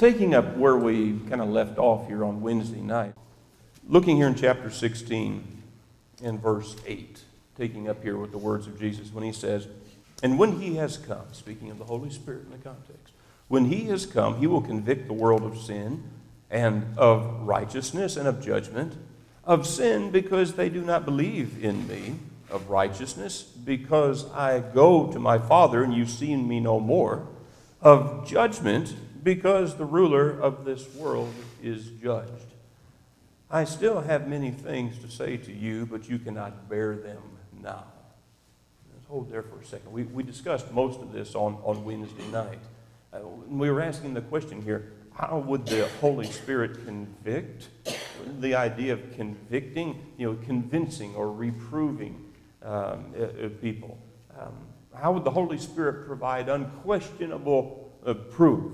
Taking up where we kind of left off here on Wednesday night, looking here in chapter 16 in verse 8, taking up here with the words of Jesus when he says, "And when he has come," speaking of the Holy Spirit in the context, "when he has come, he will convict the world of sin and of righteousness and of judgment. Of sin, because they do not believe in me. Of righteousness, because I go to my Father and you've seen me no more. Of judgment, because the ruler of this world is judged. I still have many things to say to you, but you cannot bear them now." Let's hold there for a second. We discussed most of this on Wednesday night. We were asking the question here, how would the Holy Spirit convict? The idea of convicting, convincing or reproving people. How would the Holy Spirit provide unquestionable proof?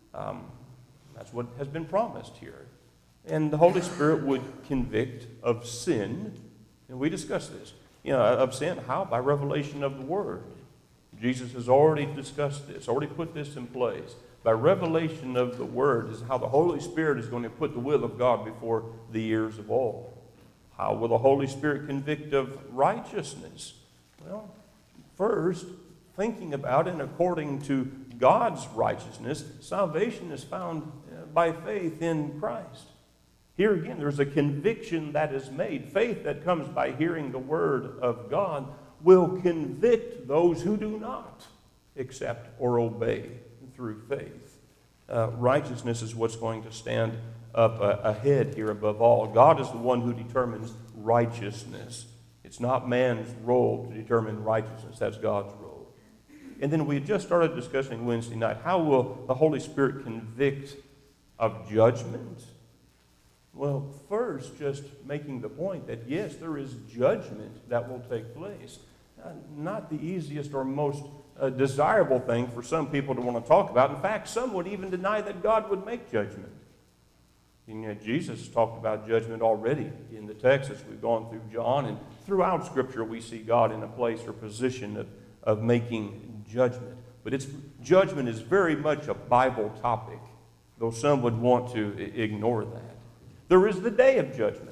That's what has been promised here. And the Holy Spirit would convict of sin. And we discussed this. Of sin. How? By revelation of the Word. Jesus has already discussed this, already put this in place. By revelation of the Word is how the Holy Spirit is going to put the will of God before the ears of all. How will the Holy Spirit convict of righteousness? Well, first, thinking about and according to God's righteousness, salvation is found by faith in Christ. Here again, there's a conviction that is made. Faith that comes by hearing the Word of God will convict those who do not accept or obey through faith. Righteousness is what's going to stand up ahead here above all. God is the one who determines righteousness. It's not man's role to determine righteousness. That's God's role. And then we just started discussing Wednesday night, how will the Holy Spirit convict of judgment? Well, first, just making the point that, yes, there is judgment that will take place. Not the easiest or most desirable thing for some people to want to talk about. In fact, some would even deny that God would make judgment. And yet Jesus talked about judgment already in the text as we've gone through John. And throughout Scripture, we see God in a place or position of making judgment. But judgment is very much a Bible topic, though some would want to ignore that. There is the day of judgment,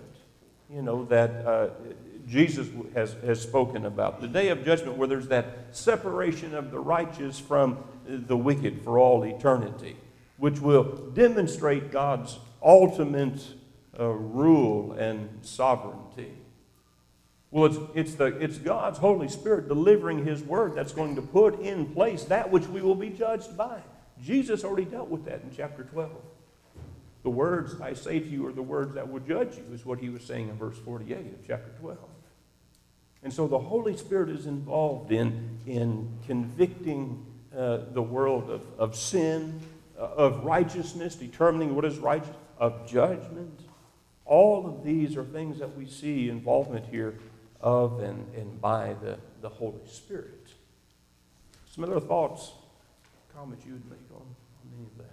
that Jesus has spoken about. The day of judgment where there's that separation of the righteous from the wicked for all eternity, which will demonstrate God's ultimate rule and sovereignty. Well, it's God's Holy Spirit delivering His Word that's going to put in place that which we will be judged by. Jesus already dealt with that in chapter 12. The words I say to you are the words that will judge you, is what he was saying in verse 48 of chapter 12. And so the Holy Spirit is involved in convicting the world of sin, of righteousness, determining what is righteous, of judgment. All of these are things that we see involvement here of and by the Holy Spirit. Some other thoughts, comments you would make on any of that?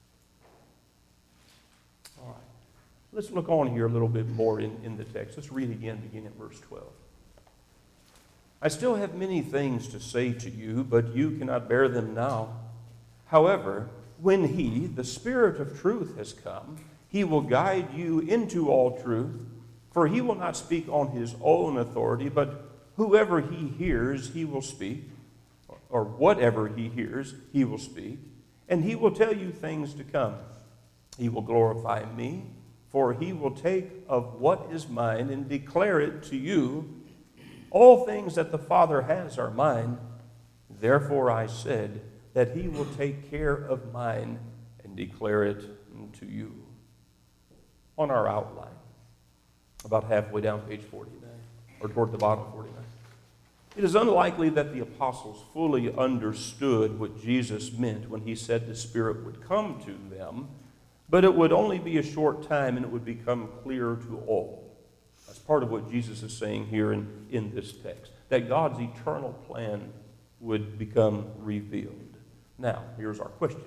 All right. Let's look on here a little bit more in the text. Let's read again, beginning at verse 12. "I still have many things to say to you, but you cannot bear them now. However, when He, the Spirit of truth, has come, He will guide you into all truth, for He will not speak on His own authority, but whoever He hears, He will speak, or whatever He hears, He will speak, and He will tell you things to come. He will glorify me, for He will take of what is mine and declare it to you. All things that the Father has are mine. Therefore I said that He will take care of mine and declare it to you." On our outline, about halfway down page 49, or toward the bottom of 49. It is unlikely that the apostles fully understood what Jesus meant when He said the Spirit would come to them, but it would only be a short time and it would become clear to all. That's part of what Jesus is saying here in this text, that God's eternal plan would become revealed. Now, here's our question.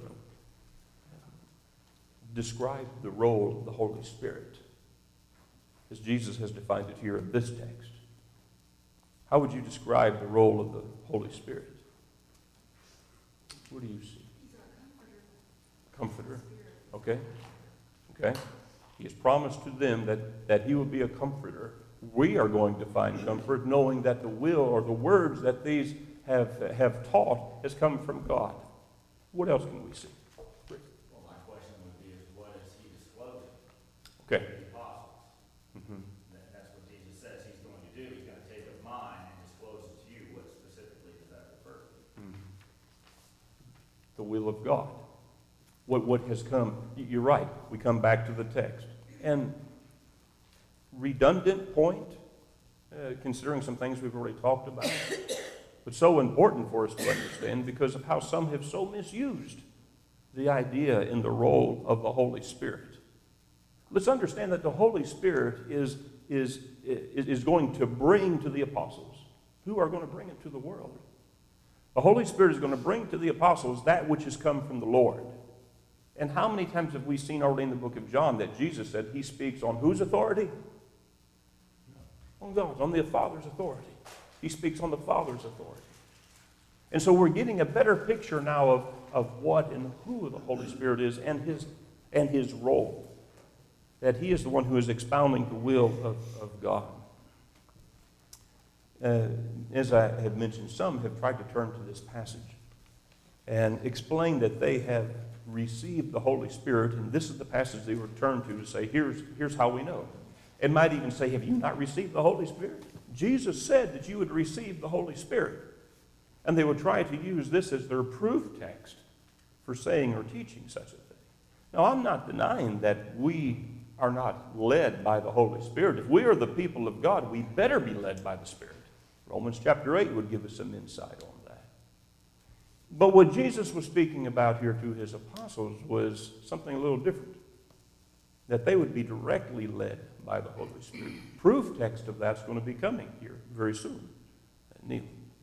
Describe the role of the Holy Spirit, as Jesus has defined it here in this text. How would you describe the role of the Holy Spirit? What do you see? Comforter. Okay? Okay? He has promised to them that he will be a comforter. We are going to find comfort knowing that the will or the words that these have taught has come from God. What else can we see? Well, my question would be is what is he disclosing Okay. to the apostles? Mm-hmm. That's what Jesus says he's going to do. He's going to take of mine and disclose it to you. What specifically does that refer to? The will of God. What has come, you're right, we come back to the text. And redundant point, considering some things we've already talked about, but so important for us to understand because of how some have so misused the idea in the role of the Holy Spirit. Let's understand that the Holy Spirit is going to bring to the apostles, who are going to bring it to the world. The Holy Spirit is going to bring to the apostles that which has come from the Lord. And how many times have we seen already in the book of John that Jesus said he speaks on whose authority? On God's, on the Father's authority. He speaks on the Father's authority. And so we're getting a better picture now of what and who the Holy Spirit is and his role. That he is the one who is expounding the will of God. As I have mentioned, some have tried to turn to this passage and explain that they have received the Holy Spirit, and this is the passage they would turn to say, here's how we know. It might even say, have you not received the Holy Spirit? Jesus said that you would receive the Holy Spirit. And they would try to use this as their proof text for saying or teaching such a thing. Now, I'm not denying that we are not led by the Holy Spirit. If we are the people of God, we better be led by the Spirit. Romans chapter 8 would give us some insight on that. But what Jesus was speaking about here to his apostles was something a little different. That they would be directly led by the Holy Spirit. Proof text of that's going to be coming here very soon. Neil.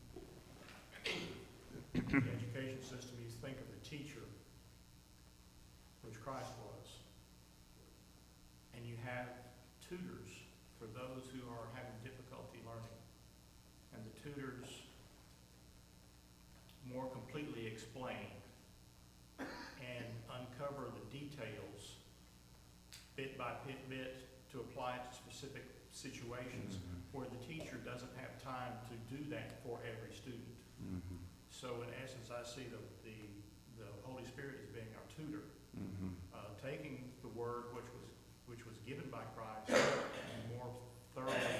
The education system, you think of the teacher, which Christ was, and you have tutors for those who are having difficulty learning. And the tutors more completely explain and uncover the details bit by bit to apply it to specific situations where the teacher doesn't have time to do that for every student. So in essence, I see the Holy Spirit as being our tutor, taking the word which was given by Christ and more thoroughly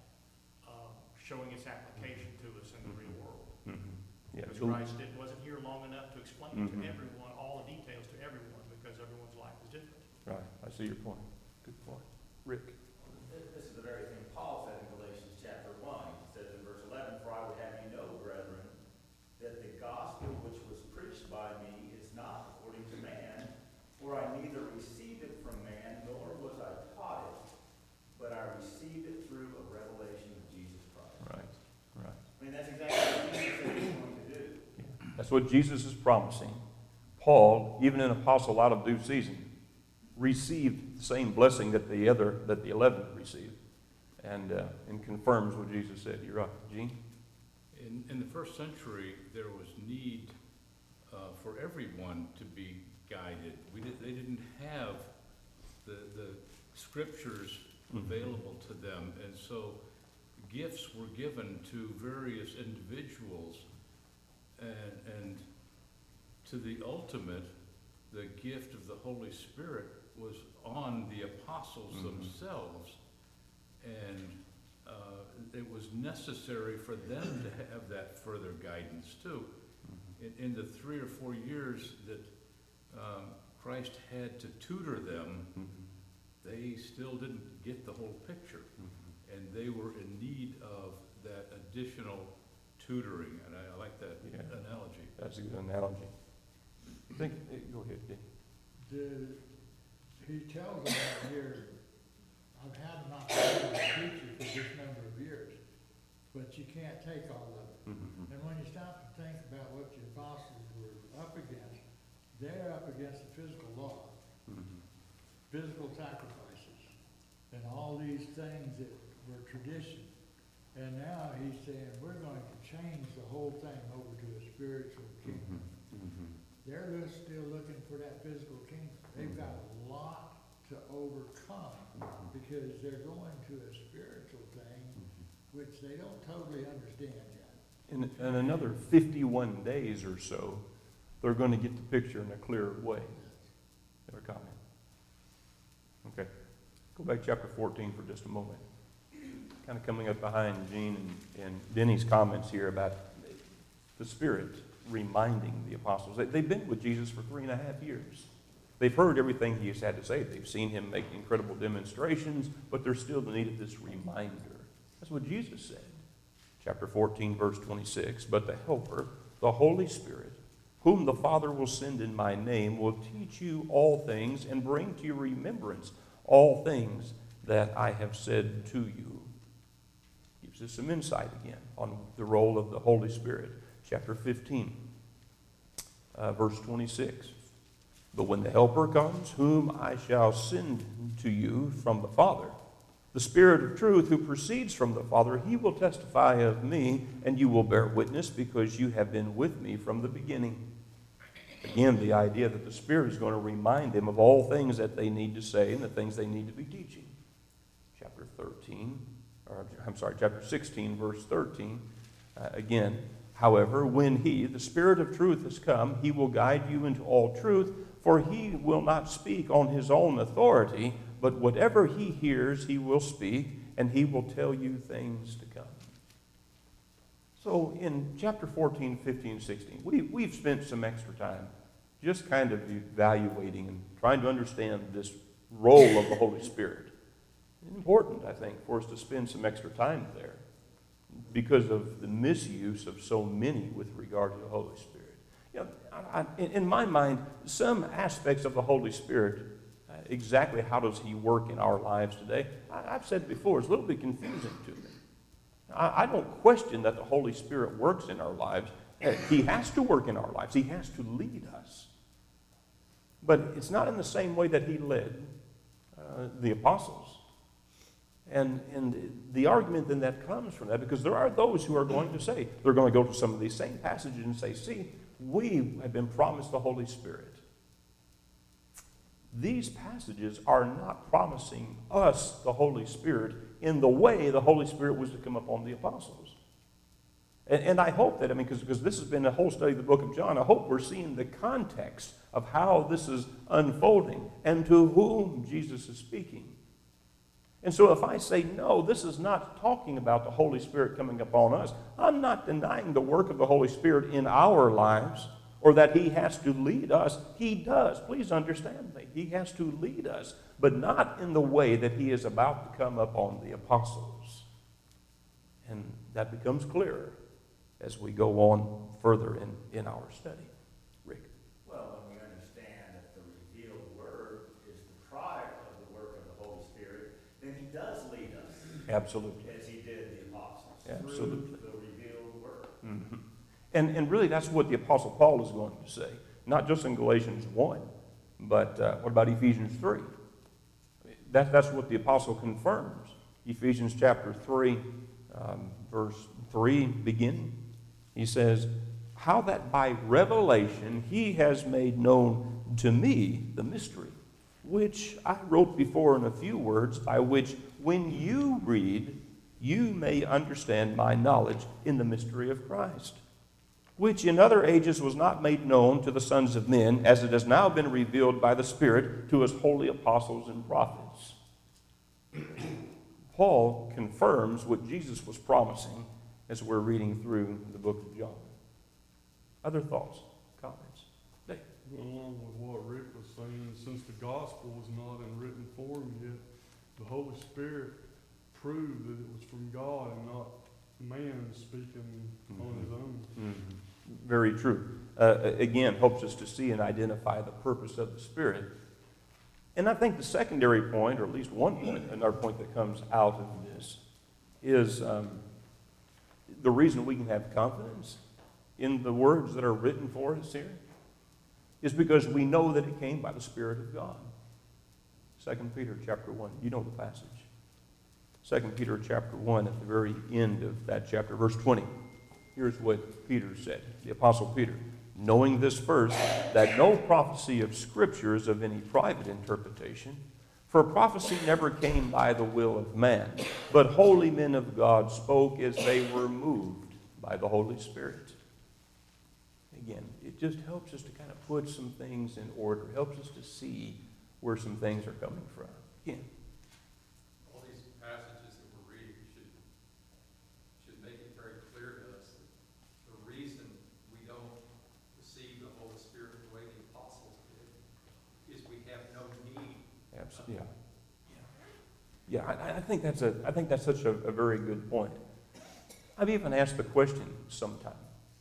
showing its application to us in the real world. Yeah, Because Christ wasn't here long enough to explain to everyone all the details to everyone because everyone's life is different. Right, I see your point. Good point. Rick. This is the very thing Paul said in Galatians chapter 1. He says in verse 11, "For I would have you know, brethren, that the gospel which was preached by me is not according to man, for I neither received it from man, nor was I taught it, but I received it through a revelation of Jesus Christ." Right, right. I mean, that's exactly what Jesus said he's going to do. Yeah. That's what Jesus is promising. Paul, even an apostle out of due season, received the same blessing that the 11 received, and confirms what Jesus said. You're right, Gene. In the first century, there was need for everyone to be guided. They didn't have the scriptures available to them, and so gifts were given to various individuals, and to the ultimate, the gift of the Holy Spirit was on the apostles themselves, and it was necessary for them to have that further guidance too. In the 3 or 4 years that Christ had to tutor them, they still didn't get the whole picture, and they were in need of that additional tutoring, and I like that analogy. That's a good analogy. Go ahead, Dave. He tells them out here, I've had an opportunity to teach you for this number of years, but you can't take all of it. And when you stop to think about what the apostles were up against, they're up against the physical law, physical sacrifices, and all these things that were tradition. And now he's saying, we're going to change the whole thing over to a spiritual kingdom. They're still looking for that physical kingdom. They've got a lot to overcome because they're going to a spiritual thing which they don't totally understand yet. In another 51 days or so, they're going to get the picture in a clearer way. Their comment. Okay. Go back to chapter 14 for just a moment. Kind of coming up behind Gene and Denny's comments here about the Spirit reminding the apostles. They've been with Jesus for 3.5 years. They've heard everything he has had to say. They've seen him make incredible demonstrations, but there's still the need of this reminder. That's what Jesus said. Chapter 14, verse 26. But the Helper, the Holy Spirit, whom the Father will send in my name, will teach you all things and bring to your remembrance all things that I have said to you. Gives us some insight again on the role of the Holy Spirit. Chapter 15, verse 26. But when the Helper comes, whom I shall send to you from the Father, the Spirit of truth who proceeds from the Father, he will testify of me, and you will bear witness because you have been with me from the beginning. Again, the idea that the Spirit is going to remind them of all things that they need to say and the things they need to be teaching. Chapter 16, verse 13. Again, however, when he, the Spirit of truth, has come, he will guide you into all truth, for he will not speak on his own authority, but whatever he hears, he will speak, and he will tell you things to come. So in chapter 14, 15, 16, we've spent some extra time just kind of evaluating and trying to understand this role of the Holy Spirit. It's important, I think, for us to spend some extra time there because of the misuse of so many with regard to the Holy Spirit. You know, in my mind, some aspects of the Holy Spirit, exactly how does he work in our lives today, I've said before, it's a little bit confusing to me. I don't question that the Holy Spirit works in our lives. He has to work in our lives. He has to lead us. But it's not in the same way that he led the apostles. And the argument then that comes from that, because there are those who are going to say, they're going to go to some of these same passages and say, see, we have been promised the Holy Spirit. These passages are not promising us the Holy Spirit in the way the Holy Spirit was to come upon the apostles. And I hope that, because this has been a whole study of the book of John, I hope we're seeing the context of how this is unfolding and to whom Jesus is speaking. And so if I say, no, this is not talking about the Holy Spirit coming upon us, I'm not denying the work of the Holy Spirit in our lives or that he has to lead us. He does. Please understand me. He has to lead us, but not in the way that he is about to come upon the apostles. And that becomes clearer as we go on further in our study. Rick? Well, when we understand that the revealed word is the product of the work of the Holy Spirit, then he does lead us. Absolutely. As he did the apostles. Absolutely. Through the revealed word. Mm-hmm. And really that's what the Apostle Paul is going to say. Not just in Galatians 1, but what about Ephesians 3? That's what the Apostle confirms. Ephesians chapter 3, verse 3 beginning. He says, how that by revelation he has made known to me the mystery, which I wrote before in a few words, by which when you read, you may understand my knowledge in the mystery of Christ, which in other ages was not made known to the sons of men, as it has now been revealed by the Spirit to his holy apostles and prophets. Paul confirms what Jesus was promising as we're reading through the book of John. Other thoughts, comments? Dave? Along with what Rick was saying, since the gospel was not in written form yet, the Holy Spirit proved that it was from God and not man speaking on his own. Mm-hmm. Very true. Again, helps us to see and identify the purpose of the Spirit. And I think the secondary point, or at least one point, another point that comes out of this, is the reason we can have confidence in the words that are written for us here is because we know that it came by the Spirit of God. 2 Peter chapter 1, you know the passage. 2 Peter chapter 1, at the very end of that chapter, verse 20. Here's what Peter said, the Apostle Peter. knowing this first, that no prophecy of Scripture is of any private interpretation. For prophecy never came by the will of man, but holy men of God spoke as they were moved by the Holy Spirit. Again, it just helps us to kind of put some things in order, helps us to see where some things are coming from. Again, all these passages that we're reading should make it very clear to us that the reason we don't receive the Holy Spirit the way the apostles did is we have no need. absolutely, yeah. I think that's such a very good point. I've even asked the question sometime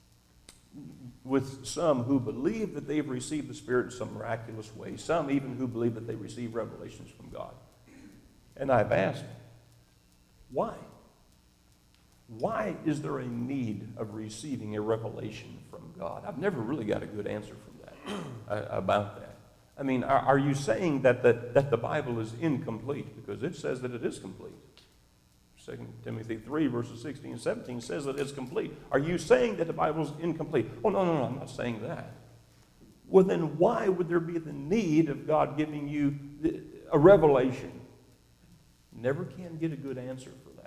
with some who believe that they've received the Spirit in some miraculous way, some even who believe that they receive revelations from God. And I've asked, why? Why is there a need of receiving a revelation from God? I've never really got a good answer from that, about that. I mean, are you saying that the Bible is incomplete? Because it says that it is complete. 2 Timothy 3, verses 16 and 17 says that it's complete. Are you saying that the Bible is incomplete? Oh, no, I'm not saying that. Well, then why would there be the need of God giving you a revelation? Never can get a good answer for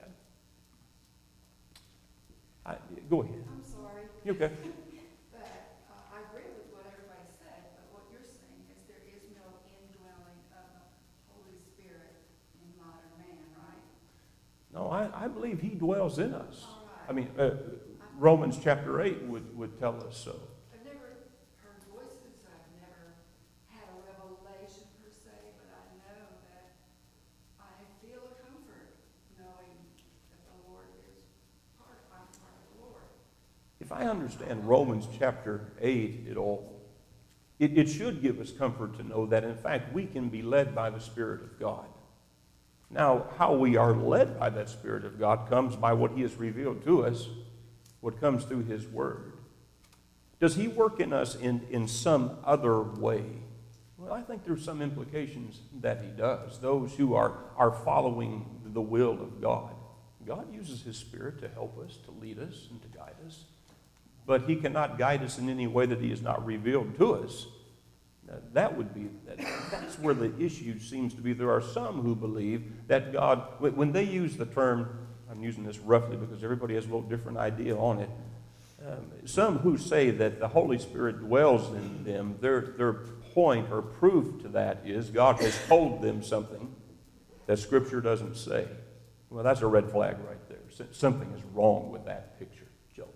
that. Go ahead. I'm sorry. You okay? But I agree with what everybody said, but what you're saying is there is no indwelling of the Holy Spirit in modern man, right? No, I believe he dwells in us. All right. I mean, Romans chapter 8 would tell us so. I've never heard voices, I've never had a revelation per se, but I know that I feel a comfort knowing that the Lord is I'm part of the Lord. If I understand Romans chapter 8 at all, it should give us comfort to know that, in fact, we can be led by the Spirit of God. Now, how we are led by that Spirit of God comes by what He has revealed to us, what comes through His Word. Does He work in us in some other way? Well, I think there's some implications that He does. Those who are following the will of God. God uses His Spirit to help us, to lead us, and to guide us. But He cannot guide us in any way that He has not revealed to us. That's where the issue seems to be. There are some who believe that God, when they use the term, I'm using this roughly because everybody has a little different idea on it. Some who say that the Holy Spirit dwells in them, their point or proof to that is God has told them something that Scripture doesn't say. Well, that's a red flag right there. Something is wrong with that picture. Joe.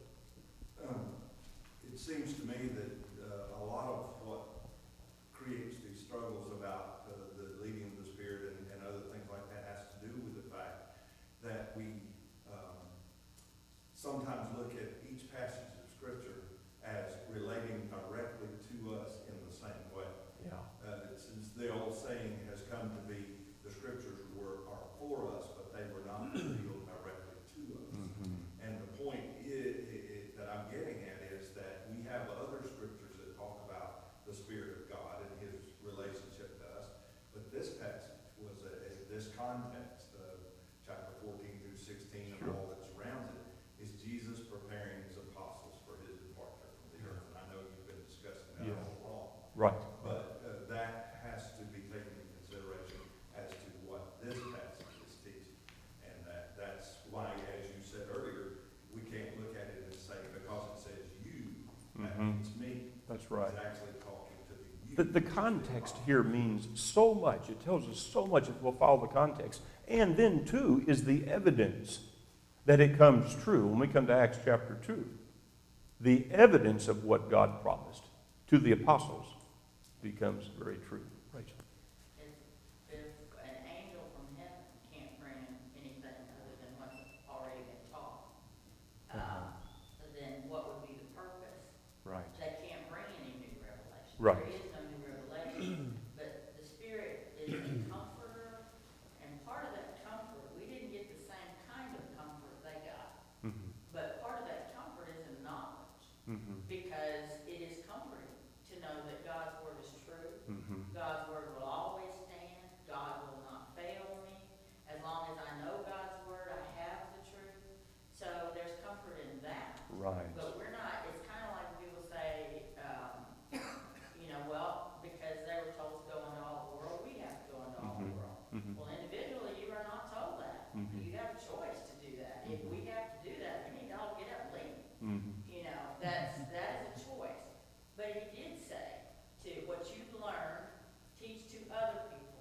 It seems to me that a lot of what creates these struggles about the leading of the Spirit and other things like that has to do with the fact that we sometimes look at each passage of Scripture as relating directly to us in the same way. Yeah. Since the old saying has come to be, the Scriptures are for us, but they were not revealed directly to us. Mm-hmm. And the point that I'm getting at is that we have other Scriptures that talk about the Spirit of God and His relationship to us, but this passage was this context of chapter 14 through 16 and all that surrounds it is Jesus preparing His apostles for His departure from the earth. And I know you've been discussing that all along. Right. But that has to be taken into consideration as to what this passage is teaching. And that's why, as you said earlier, we can't look at it and say, because it says you, that means me. That's right. It's actually talking to the you. The context here means so much. It tells us so much if we'll follow the context. And then, too, is the evidence that it comes true. When we come to Acts chapter 2, the evidence of what God promised to the apostles becomes very true. Rachel. If an angel from heaven can't bring anything other than what's already been taught, then what would be the purpose? Right. They can't bring any new revelation. Right. There is no new revelation, but the Spirit is a comforter, and part of that comfort, we didn't get the same kind of comfort they got, Mm-hmm. but part of that comfort is in knowledge, Mm-hmm. because it is comforting to know that God's Word is true. Mm-hmm. God's Word will always stand. God will not fail me. As long as I know God's Word, I have the truth. So there's comfort in that. Right. But we're not, it's kind of like people say,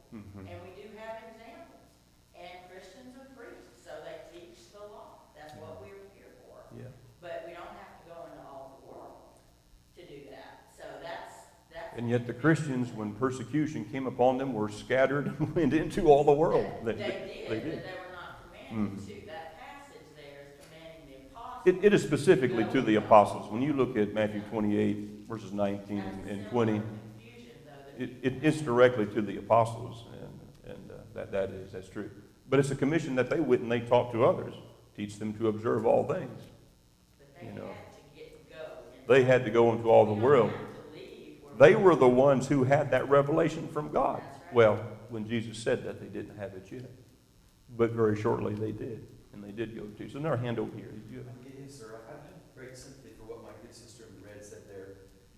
Mhm. And we do have examples. And Christians are priests, so they teach the law. That's what we're here for. Yeah. But we don't have to go into all the world to do that. So that's. And yet the Christians, when persecution came upon them, were scattered and went into all the world. They did, but they were not commanded Mhm. to. That passage there is commanding the apostles. It is specifically to the apostles. When you look at Matthew 28, verses 19 and 20, Confusion, though, that it's directly to the apostles, and that's true. But it's a commission that they went and they taught to others, teach them to observe all things. But they You know. had to go. They had to go into all the We don't world. have to leave where They we were are. the ones who had that revelation from God. That's right. Well, when Jesus said that, they didn't have it yet. But very shortly they did, and they did go to. So another hand over here. Did you have Yes, sir. I have great sympathy for what my good sister in red said there.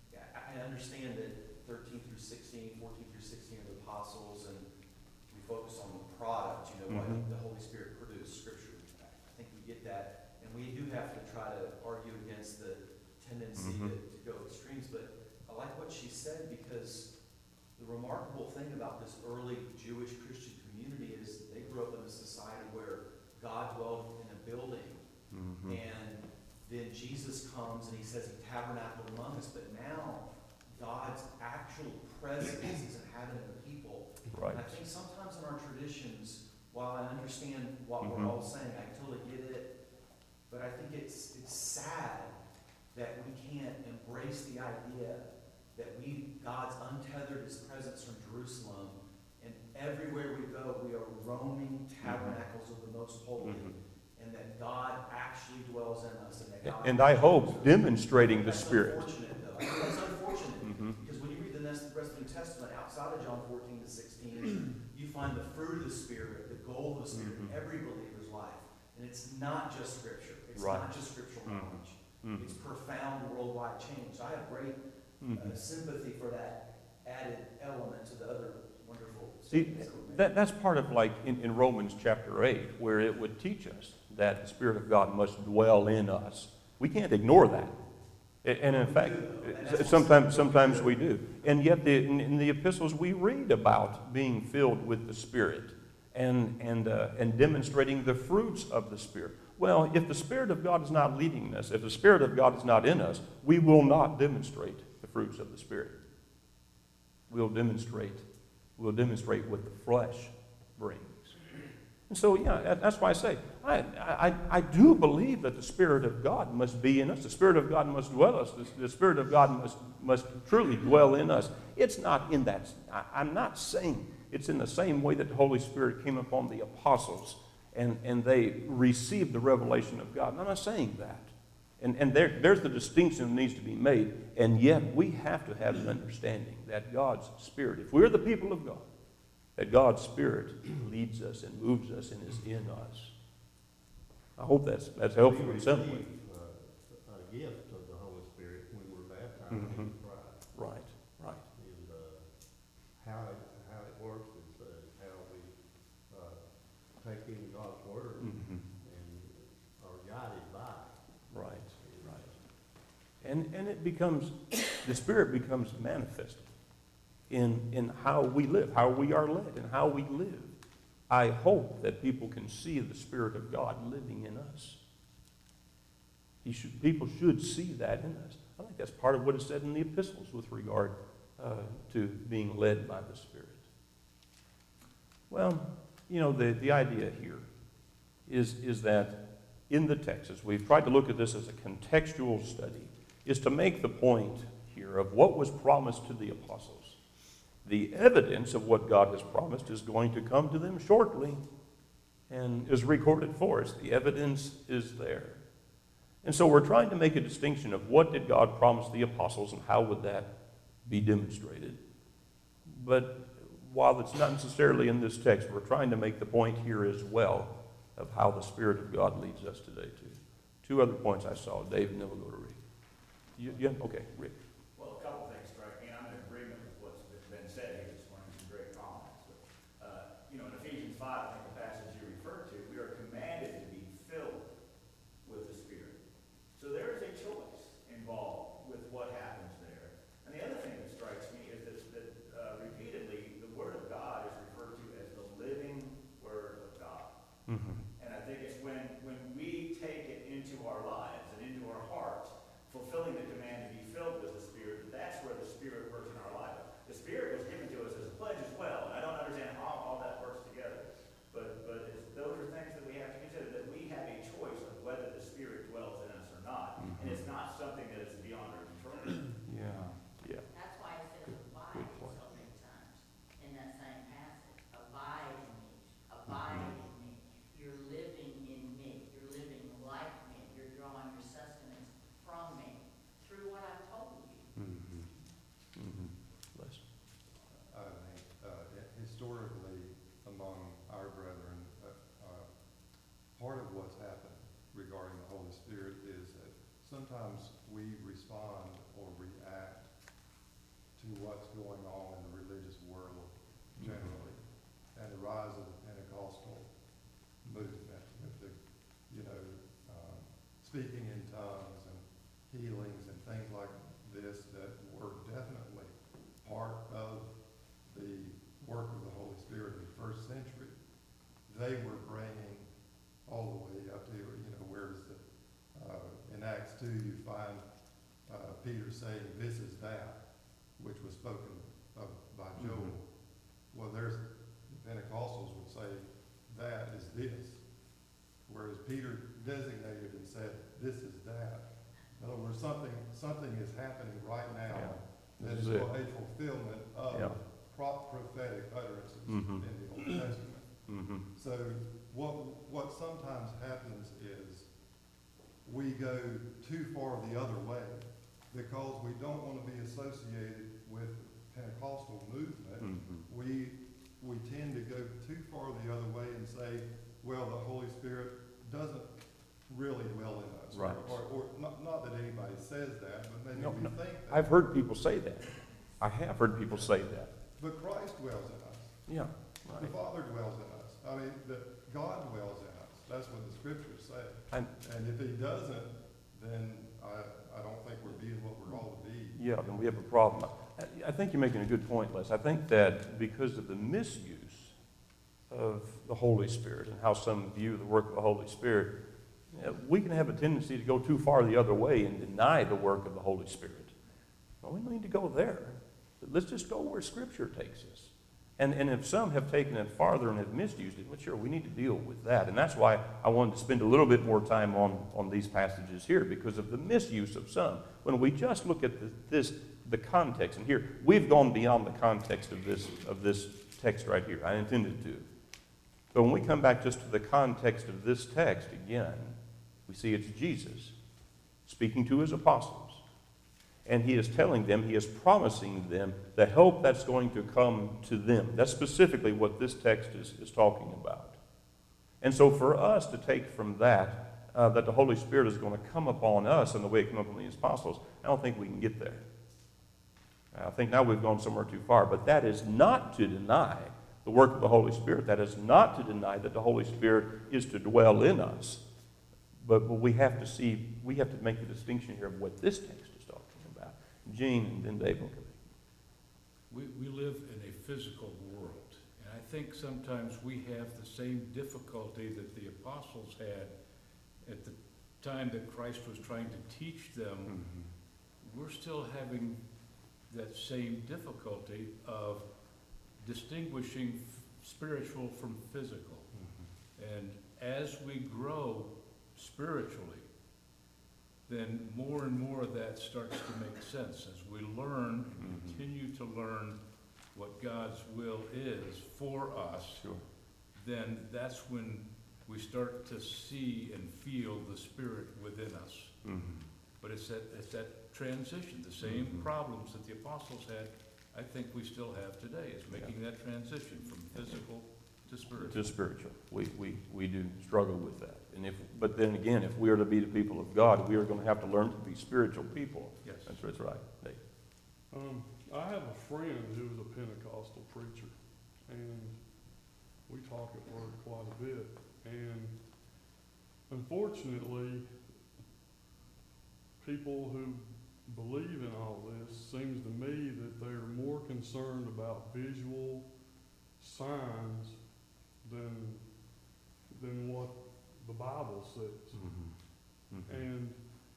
I understand that 13 through 16, 14 through 16 are the apostles, and we focus on the product, what Mhm. the Holy Spirit produced, Scripture. I think we get that, and we do have to try to argue against the tendency Mhm. to go extremes, but I like what she said, because the remarkable thing about this early Jewish Christian community is they grew up in a society where God dwelled in a building. Mhm. And then Jesus comes and he says he tabernacled among us, but now God's actual presence is inhabiting the people. Right. And I think sometimes in our traditions, while I understand what we're Mhm. all saying, I totally get it, but I think it's sad that we can't embrace the idea that God's untethered his presence from Jerusalem, and everywhere we go, we are roaming tabernacles of the most holy. Mhm. And that God actually dwells in us, and that God. And I hope demonstrating the That's Spirit. unfortunate, though. That's unfortunate, Mhm. because when you read the rest of the New Testament, outside of John 14 to 16, you find the fruit of the Spirit, the goal of the Spirit in Mhm. every believer's life. And it's not just Scripture. It's Right. not just scriptural Mhm. knowledge. Mhm. It's profound worldwide change. So I have great Mhm. sympathy for that added element to the other wonderful See, statements that were made. that's part of like in Romans chapter 8, where it would teach us that the Spirit of God must dwell in us. We can't ignore that. And in fact, sometimes we do. And yet in the epistles we read about being filled with the Spirit and demonstrating the fruits of the Spirit. Well, if the Spirit of God is not leading us, if the Spirit of God is not in us, we will not demonstrate the fruits of the Spirit. We'll demonstrate what the flesh brings. And so, yeah, that's why I say, I do believe that the Spirit of God must be in us. The Spirit of God must dwell in us. The Spirit of God must truly dwell in us. It's not in that. I'm not saying it's in the same way that the Holy Spirit came upon the apostles and they received the revelation of God. I'm not saying that. And there's the distinction that needs to be made. And yet we have to have an understanding that God's Spirit, if we're the people of God, that God's Spirit leads us and moves us and is in us. I hope that's helpful in some way. We receive a gift of the Holy Spirit when we're baptized Mhm. into Christ. Right. And how it works is how we take in God's Word Mhm. and are guided by. Right. And it becomes, the Spirit becomes manifested in how we live, how we are led, and how we live. I hope that people can see the Spirit of God living in us. People should see that in us. I think that's part of what is said in the epistles with regard to being led by the Spirit. Well, the idea here is that in the text, as we've tried to look at this as a contextual study, is to make the point here of what was promised to the apostles. The evidence of what God has promised is going to come to them shortly and is recorded for us. The evidence is there. And so we're trying to make a distinction of what did God promise the apostles and how would that be demonstrated. But while it's not necessarily in this text, we're trying to make the point here as well of how the Spirit of God leads us today too. Two other points I saw, Dave, and then we'll go to Rick. Yeah? Okay, Rick. Well, a couple things strike me. I'm in agreement with what's been said here this morning, some great comments. But, in Ephesians 5, I think the passage you referred to, we are commanded to be filled with the Spirit. So there is a choice involved with what happens there. And the other thing that strikes me is that repeatedly the Word of God is referred sometimes we respond or react to what's going on in the religious world generally, and the rise of the Pentecostal movement with the, speaking in tongues and healings and things like this that were definitely part of the work of the Holy Spirit in the first century. They were bringing all the way up to, where's the, in Acts 2 you find Peter saying, "This is that," which was spoken of by Joel. Well, the Pentecostals would say, "That is this," whereas Peter designated and said, "This is that." In other words, something is happening right now that is a fulfillment of prophetic utterances in the Old Testament. So what sometimes happens is we go too far the other way because we don't want to be associated with the Pentecostal movement. We tend to go too far the other way and say, well, the Holy Spirit doesn't really dwell in us. Right. Or not that anybody says that, but maybe we think that. I've heard people say that. I have heard people say that. But Christ dwells in us. Yeah, right. The Father dwells in us. I mean, God dwells in us. That's what the Scriptures say. And if He doesn't, then I don't think we're being what we're called to be. Yeah, then we have a problem. I think you're making a good point, Les. I think that because of the misuse of the Holy Spirit and how some view the work of the Holy Spirit, we can have a tendency to go too far the other way and deny the work of the Holy Spirit. Well, we don't need to go there. Let's just go where Scripture takes us. And if some have taken it farther and have misused it, well, sure, we need to deal with that. And that's why I wanted to spend a little bit more time on these passages here, because of the misuse of some. When we just look at the context, and here, we've gone beyond the context of this text right here. I intended to. But when we come back just to the context of this text, again, we see it's Jesus speaking to his apostles. And he is telling them, he is promising them the help that's going to come to them. That's specifically what this text is talking about. And so for us to take from that, that the Holy Spirit is going to come upon us in the way it came upon the apostles, I don't think we can get there. I think now we've gone somewhere too far. But that is not to deny the work of the Holy Spirit. That is not to deny that the Holy Spirit is to dwell in us. But we have to make the distinction here of what this text is talking about. Gene and then Dave will come in. We live in a physical world, and I think sometimes we have the same difficulty that the apostles had at the time that Christ was trying to teach them. We're still having that same difficulty of distinguishing spiritual from physical. And as we grow spiritually, then more and more of that starts to make sense as we learn and continue to learn what God's will is for us. Sure. Then that's when we start to see and feel the Spirit within us. But it's that transition, the same problems that the apostles had, I think we still have today, is making that transition from physical to spiritual. To spiritual. We do struggle with that. But then again, if we are to be the people of God, we are going to have to learn to be spiritual people. Yes. That's right. Dave. I have a friend who was a Pentecostal preacher, and we talk at work quite a bit. And unfortunately, people who believe in all this, seems to me that they're more concerned about visual signs than what the Bible says. And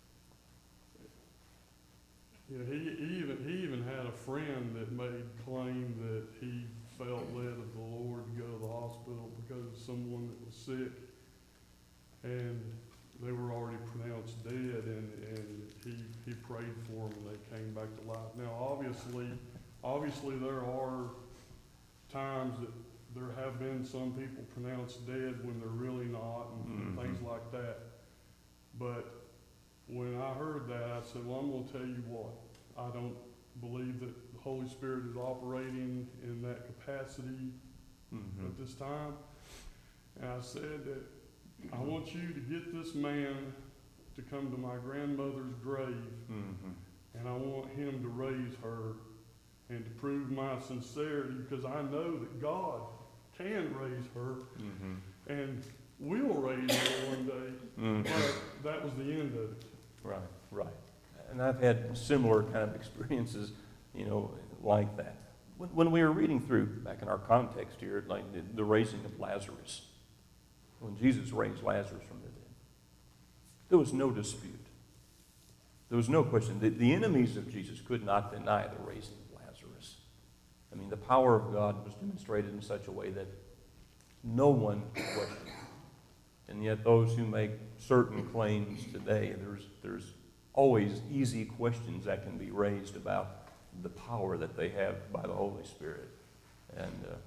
he even had a friend that made claim that he felt led of the Lord to go to the hospital because of someone that was sick, and they were already pronounced dead, and he prayed for them and they came back to life. Now obviously there are times that there have been some people pronounced dead when they're really not, and things like that. But when I heard that, I said, well, I'm going to tell you what, I don't believe that the Holy Spirit is operating in that capacity at this time. And I said that I want you to get this man to come to my grandmother's grave, and I want him to raise her and to prove my sincerity, because I know that God can raise her and will raise her one day. But that was the end of it. Right, right. And I've had similar kind of experiences, like that. When we were reading through, back in our context here, like the raising of Lazarus, when Jesus raised Lazarus from the dead, there was no dispute. There was no question. The enemies of Jesus could not deny the raising of Lazarus. I mean, the power of God was demonstrated in such a way that no one could question it. And yet those who make certain claims today, there's always easy questions that can be raised about the power that they have by the Holy Spirit. And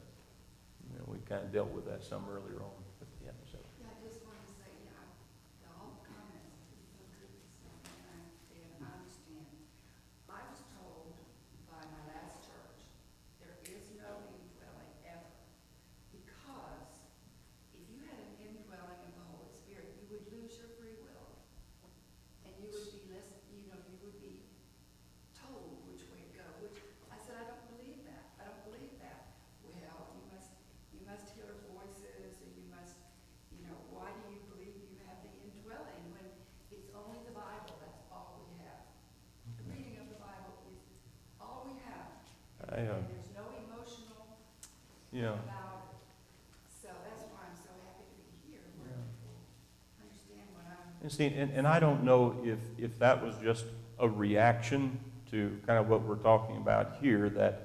we kind of dealt with that some earlier on. But yeah, so. Yeah, I just wanted to say, all the comments have been so good this morning, and I understand. I was told by my last church, there is no indwelling ever, because if you had an indwelling of the Holy Spirit, you would lose your free will, and you would be less, you would be told which way to go, which I said, I don't believe that. I don't believe that. Well, you must hear voices, and you must, why do you believe you have the indwelling when it's only the Bible? That's all we have. The reading of the Bible is all we have. And there's no emotional about it. So that's why I'm so happy to be here. Understand what I'm. And see, and I don't know if that was just a reaction to kind of what we're talking about here, that,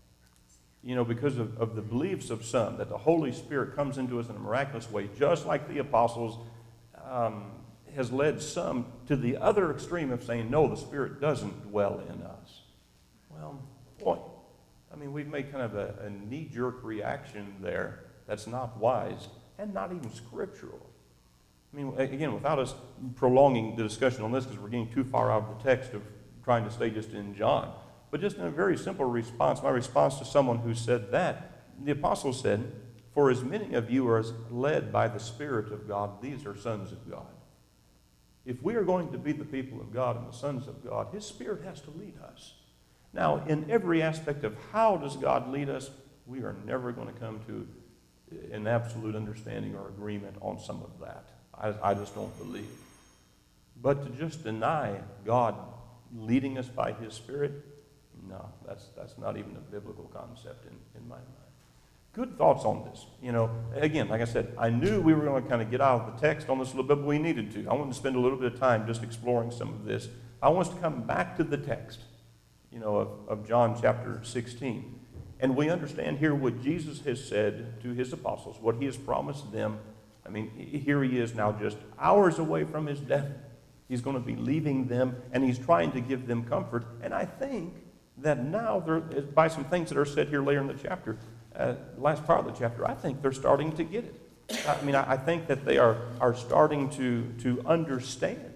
because of the beliefs of some, that the Holy Spirit comes into us in a miraculous way, just like the apostles, has led some to the other extreme of saying, no, the Spirit doesn't dwell in us. Well, boy, we've made kind of a knee-jerk reaction there that's not wise and not even scriptural. Again, without us prolonging the discussion on this, because we're getting too far out of the text of trying to stay just in John, but just in a very simple response, my response to someone who said that, the apostle said, for as many of you are led by the Spirit of God, these are sons of God. If we are going to be the people of God and the sons of God, His Spirit has to lead us. Now, in every aspect of how does God lead us, we are never going to come to an absolute understanding or agreement on some of that. I just don't believe. But to just deny God leading us by His Spirit, no, that's not even a biblical concept in my mind. Good thoughts on this. Again, like I said, I knew we were going to kind of get out of the text on this a little bit, but we needed to. I wanted to spend a little bit of time just exploring some of this. I want us to come back to the text, of John chapter 16. And we understand here what Jesus has said to His apostles, what He has promised them. Here He is now just hours away from His death. He's going to be leaving them, and He's trying to give them comfort. And I think that now, by some things that are said here later in the chapter, last part of the chapter, I think they're starting to get it. I think that they are starting to understand,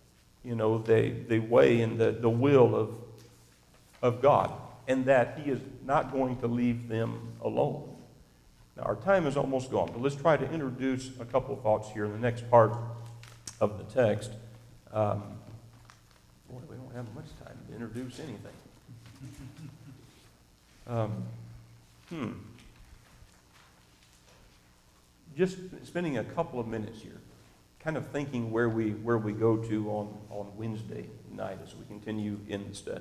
the way and the will of God, and that He is not going to leave them alone. Now, our time is almost gone, but let's try to introduce a couple of thoughts here in the next part of the text. Boy, we don't have much time to introduce anything. Just spending a couple of minutes here, kind of thinking where we go to on Wednesday night as we continue in the study.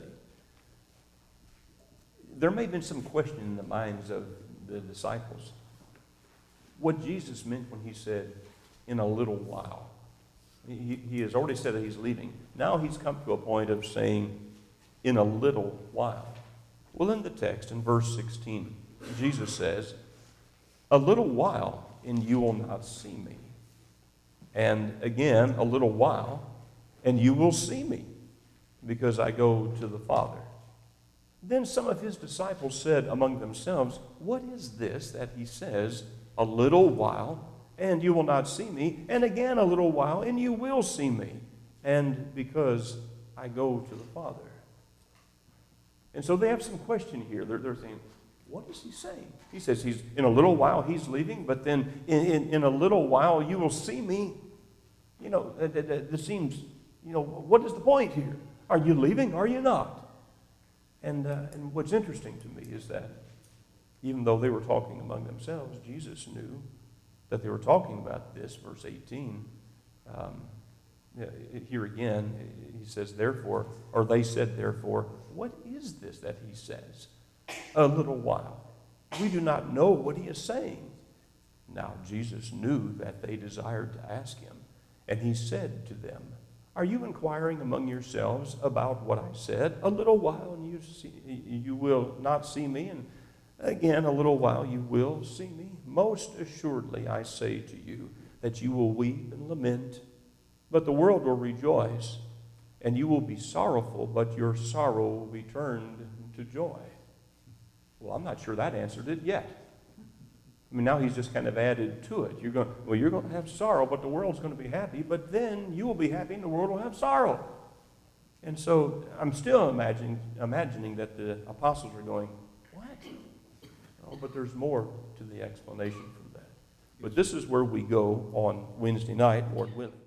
There may have been some question in the minds of the disciples what Jesus meant when He said, in a little while. He has already said that He's leaving. Now He's come to a point of saying, in a little while. Well, in the text, in verse 16, Jesus says, a little while, and you will not see me. And again, a little while, and you will see me, because I go to the Father. Then some of His disciples said among themselves, what is this that He says, a little while, and you will not see me, and again a little while, and you will see me, and because I go to the Father. And so they have some question here. They're saying, what is He saying? He says in a little while He's leaving, but then in a little while you will see me. This seems, what is the point here? Are you leaving? Are you not? And what's interesting to me is that even though they were talking among themselves, Jesus knew that they were talking about this, verse 18. Here again, he says, therefore, or they said, therefore, what is this that he says? A little while. We do not know what he is saying. Now, Jesus knew that they desired to ask him, and he said to them, are you inquiring among yourselves about what I said? A little while, and you will not see me, and again, a little while, you will see me. Most assuredly, I say to you, that you will weep and lament, but the world will rejoice, and you will be sorrowful, but your sorrow will be turned to joy. Well, I'm not sure that answered it yet. I mean, now he's just kind of added to it. You're going to have sorrow, but the world's going to be happy, but then you will be happy and the world will have sorrow. And so I'm still imagining that the apostles are going, what? Oh, but there's more to the explanation from that. But this is where we go on Wednesday night, Lord willing.